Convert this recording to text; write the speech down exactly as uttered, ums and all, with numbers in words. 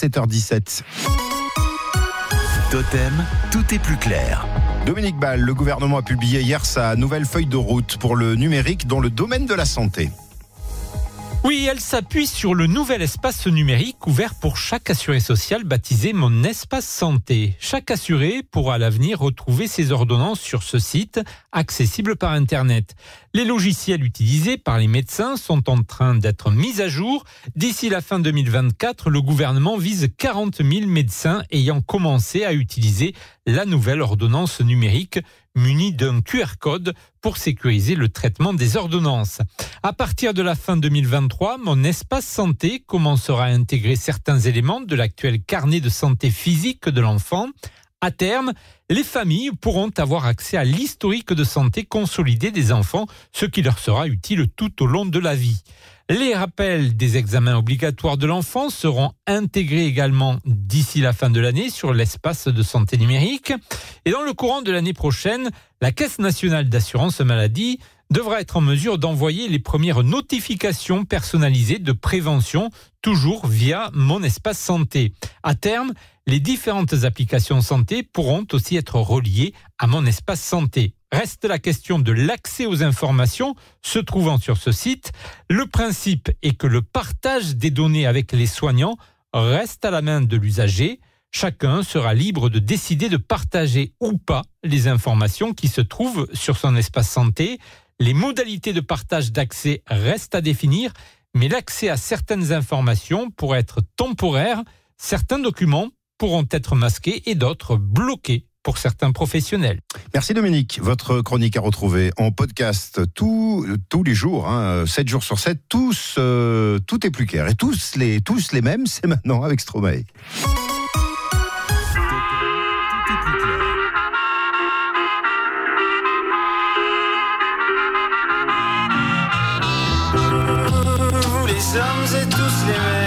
sept heures dix-sept. Totem, tout est plus clair. Dominique Ball, le gouvernement a publié hier sa nouvelle feuille de route pour le numérique dans le domaine de la santé. Oui, elle s'appuie sur le nouvel espace numérique ouvert pour chaque assuré social baptisé Mon Espace Santé. Chaque assuré pourra à l'avenir retrouver ses ordonnances sur ce site, accessible par Internet. Les logiciels utilisés par les médecins sont en train d'être mis à jour. D'ici la fin deux mille vingt-quatre, le gouvernement vise quarante mille médecins ayant commencé à utiliser la nouvelle ordonnance numérique munie d'un Q R code pour sécuriser le traitement des ordonnances. À partir de la fin deux mille vingt-trois, Mon Espace Santé commencera à intégrer certains éléments de l'actuel carnet de santé physique de l'enfant. À terme, les familles pourront avoir accès à l'historique de santé consolidé des enfants, ce qui leur sera utile tout au long de la vie. Les rappels des examens obligatoires de l'enfant seront intégrés également d'ici la fin de l'année sur l'espace de santé numérique. Et dans le courant de l'année prochaine, la Caisse nationale d'assurance maladie devra être en mesure d'envoyer les premières notifications personnalisées de prévention, toujours via Mon Espace Santé. À terme, les différentes applications santé pourront aussi être reliées à Mon Espace Santé. Reste la question de l'accès aux informations se trouvant sur ce site. Le principe est que le partage des données avec les soignants reste à la main de l'usager. Chacun sera libre de décider de partager ou pas les informations qui se trouvent sur son espace santé. Les modalités de partage d'accès restent à définir, mais l'accès à certaines informations pourrait être temporaire. Certains documents pourront être masqués et d'autres bloqués pour certains professionnels. Merci Dominique. Votre chronique à retrouver en podcast tous tous les jours, hein, sept jours sur sept. Tous, euh, tout est plus clair. Et tous les, tous les mêmes, c'est maintenant avec Stromae. Les hommes et tous les mêmes.